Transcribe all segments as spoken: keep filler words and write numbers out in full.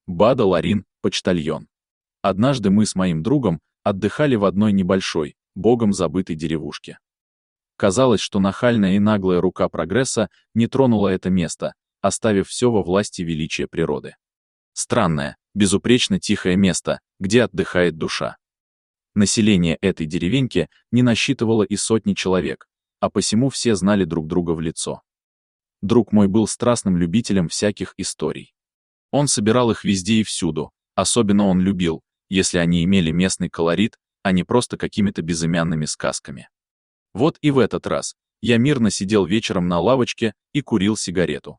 Бада Ларин, почтальон. Однажды мы с моим другом отдыхали в одной небольшой, богом забытой деревушке. Казалось, что нахальная и наглая рука прогресса не тронула это место, оставив все во власти величия природы. Странное, безупречно тихое место, где отдыхает душа. Население этой деревеньки не насчитывало и сотни человек, а посему все знали друг друга в лицо. Друг мой был страстным любителем всяких историй. Он собирал их везде и всюду, особенно он любил, если они имели местный колорит, а не просто какими-то безымянными сказками. Вот и в этот раз я мирно сидел вечером на лавочке и курил сигарету.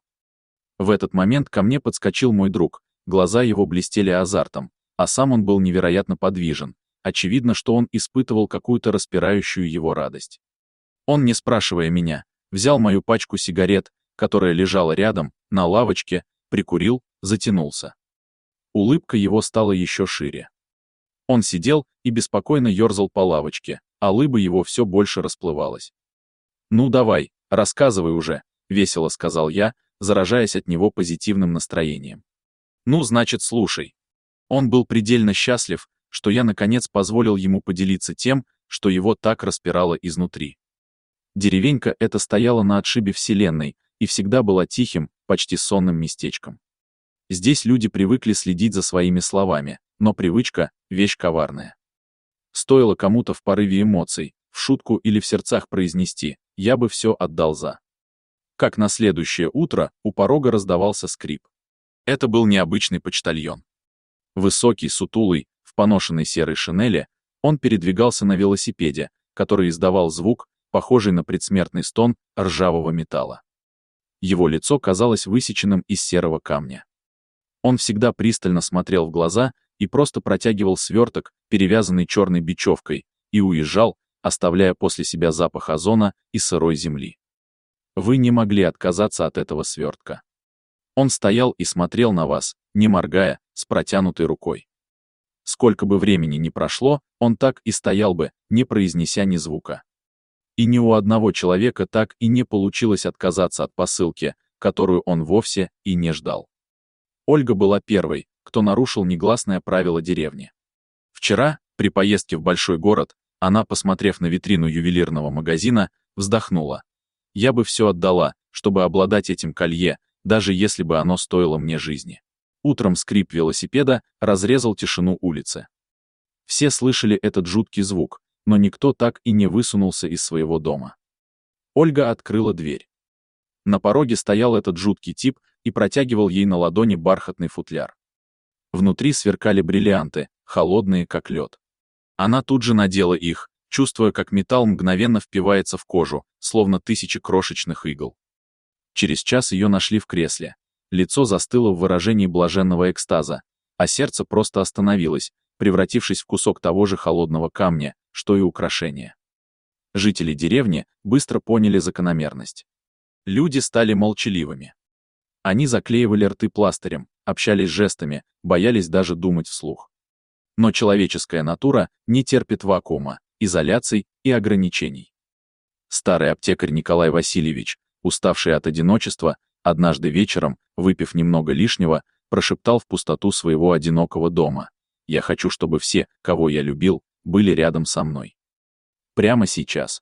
В этот момент ко мне подскочил мой друг, глаза его блестели азартом, а сам он был невероятно подвижен, очевидно, что он испытывал какую-то распирающую его радость. Он, не спрашивая меня, взял мою пачку сигарет, которая лежала рядом, на лавочке, прикурил, затянулся. Улыбка его стала еще шире. Он сидел и беспокойно ерзал по лавочке, а лыба его все больше расплывалась. «Ну давай, рассказывай уже», — весело сказал я, заражаясь от него позитивным настроением. «Ну, значит, слушай». Он был предельно счастлив, что я, наконец, позволил ему поделиться тем, что его так распирало изнутри. Деревенька эта стояла на отшибе вселенной и всегда была тихим, почти сонным местечком. Здесь люди привыкли следить за своими словами, но привычка — вещь коварная. Стоило кому-то в порыве эмоций, в шутку или в сердцах произнести «я бы все отдал за». Как на следующее утро у порога раздавался скрип. Это был необычный почтальон. Высокий, сутулый, в поношенной серой шинели, он передвигался на велосипеде, который издавал звук, похожий на предсмертный стон ржавого металла. Его лицо казалось высеченным из серого камня. Он всегда пристально смотрел в глаза и просто протягивал сверток, перевязанный черной бечевкой, и уезжал, оставляя после себя запах озона и сырой земли. Вы не могли отказаться от этого свертка. Он стоял и смотрел на вас, не моргая, с протянутой рукой. Сколько бы времени ни прошло, он так и стоял бы, не произнеся ни звука. И ни у одного человека так и не получилось отказаться от посылки, которую он вовсе и не ждал. Ольга была первой, кто нарушил негласное правило деревни. Вчера, при поездке в большой город, она, посмотрев на витрину ювелирного магазина, вздохнула. «Я бы все отдала, чтобы обладать этим колье, даже если бы оно стоило мне жизни». Утром скрип велосипеда разрезал тишину улицы. Все слышали этот жуткий звук, но никто так и не высунулся из своего дома. Ольга открыла дверь. На пороге стоял этот жуткий тип и протягивал ей на ладони бархатный футляр. Внутри сверкали бриллианты, холодные как лед. Она тут же надела их, чувствуя, как металл мгновенно впивается в кожу, словно тысячи крошечных игл. Через час ее нашли в кресле. Лицо застыло в выражении блаженного экстаза, а сердце просто остановилось, превратившись в кусок того же холодного камня, что и украшение. Жители деревни быстро поняли закономерность. Люди стали молчаливыми. Они заклеивали рты пластырем, общались жестами, боялись даже думать вслух. Но человеческая натура не терпит вакуума, изоляций и ограничений. Старый аптекарь Николай Васильевич, уставший от одиночества, однажды вечером, выпив немного лишнего, прошептал в пустоту своего одинокого дома: «Я хочу, чтобы все, кого я любил, были рядом со мной. Прямо сейчас.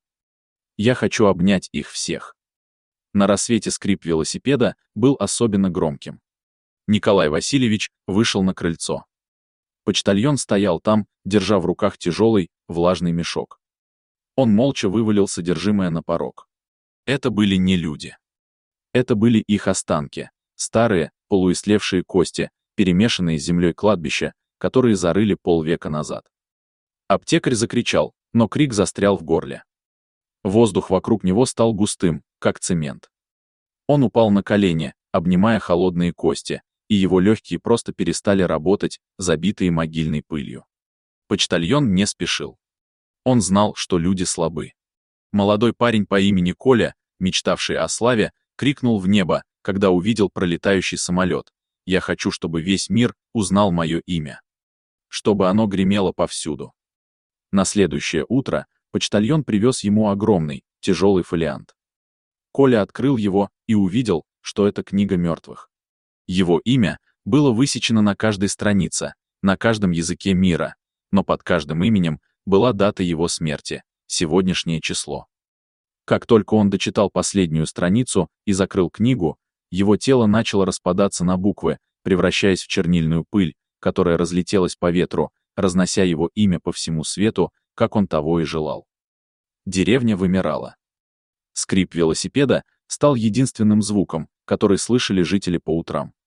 Я хочу обнять их всех». На рассвете скрип велосипеда был особенно громким. Николай Васильевич вышел на крыльцо. Почтальон стоял там, держа в руках тяжелый, влажный мешок. Он молча вывалил содержимое на порог. Это были не люди. Это были их останки, старые, полуистлевшие кости, перемешанные с землей кладбища, которые зарыли полвека назад. Аптекарь закричал, но крик застрял в горле. Воздух вокруг него стал густым, как цемент. Он упал на колени, обнимая холодные кости, и его легкие просто перестали работать, забитые могильной пылью. Почтальон не спешил. Он знал, что люди слабы. Молодой парень по имени Коля, мечтавший о славе, крикнул в небо, когда увидел пролетающий самолет: «Я хочу, чтобы весь мир узнал мое имя. Чтобы оно гремело повсюду». На следующее утро почтальон привез ему огромный, тяжелый фолиант. Коля открыл его и увидел, что это книга мертвых. Его имя было высечено на каждой странице, на каждом языке мира, но под каждым именем была дата его смерти, сегодняшнее число. Как только он дочитал последнюю страницу и закрыл книгу, его тело начало распадаться на буквы, превращаясь в чернильную пыль, которая разлетелась по ветру, разнося его имя по всему свету, как он того и желал. Деревня вымирала. Скрип велосипеда стал единственным звуком, который слышали жители по утрам.